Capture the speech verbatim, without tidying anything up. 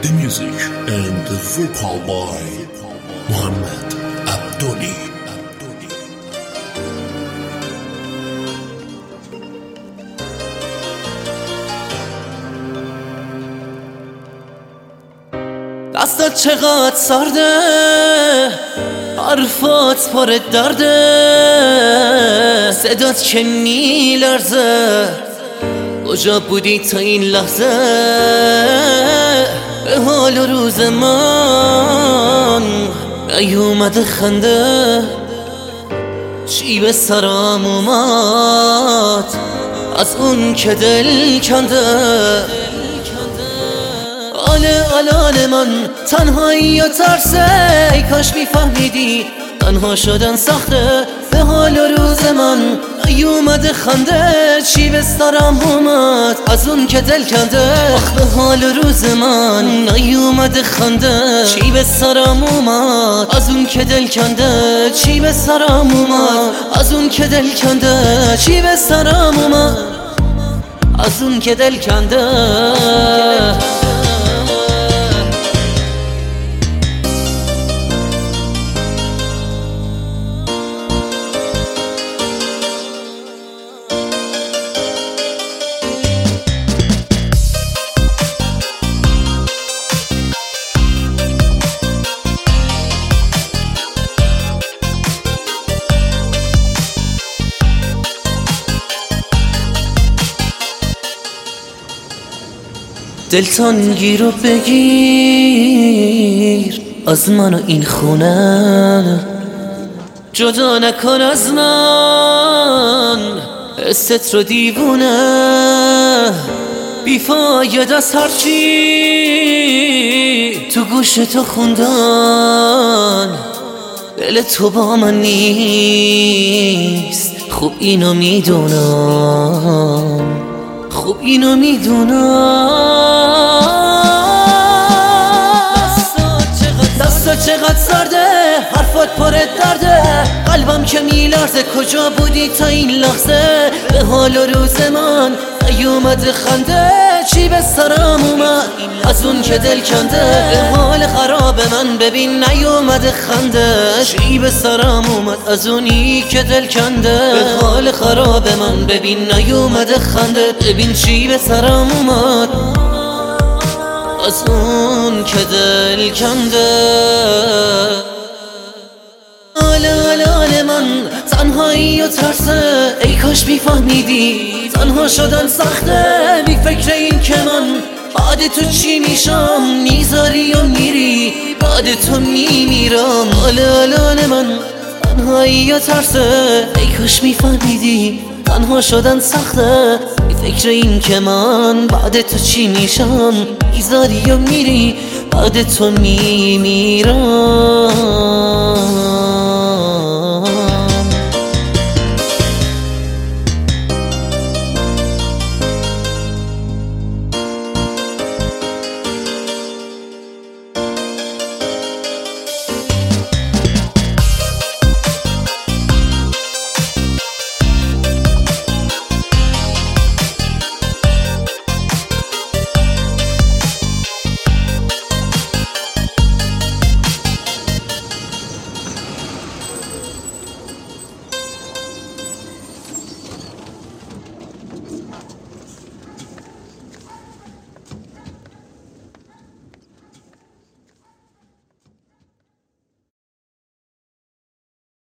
The music and the vocal by Mohammed Abdoli. دستت چقدر سرده، حرفات پر درده، صدات که میلرزه. کجا بودی تا این لحظه؟ به حال و روز من نیومده خنده. چی به سرم اومد از اون که دل کنده؟ آله آله من تنهایی و ترسه. ای کاش میفهمیدی تنها شدن سخته. به حال و روز من نیومده خنده. چی به سرم اومد از اون که دل کنده؟ آخ به حال و روز من نیومده خنده. چی به سرم اومد از اون که دل کنده؟ چی به سرم اومد از اون که دل کنده؟ چی به سرم اومد از اون که دل کنده؟ دلتان رو بگیر از من و این خونه. جدا نکن از من حست رو دیوونه. بیفاید از هرچی تو گوش تو خوندن. دل تو با من نیست، خوب اینو میدونم، خوب اینو میدونم. دستات چقدر سرده، حرفات پر درده، قلبم که میلرزه. کجا بودی تا این لحظه؟ به حال و روز من نیومده خنده. چی به سرم اومد از اون که دل کنده؟ به حال خراب من ببین نیومده خنده. چی به سرم اومد از اونی که دل کنده؟ به حال خراب من ببین نیومده خنده. ببین چی به سرم اومد از اون که دل کنده. آله آله آله من تنهایی و ترسه. ای کاش بیفهمیدی تنها شدن سخته. بی فکر این که من بعد تو چی میشم؟ میذاری و میری بعد تو میمیرم. آله آله آله من تنهایی و ترسه. ای کاش میفهمیدی تنها شدن سخته. بی فکر این که من بعد تو چی میشم؟ میذاری و میری بعد تو میمیرم.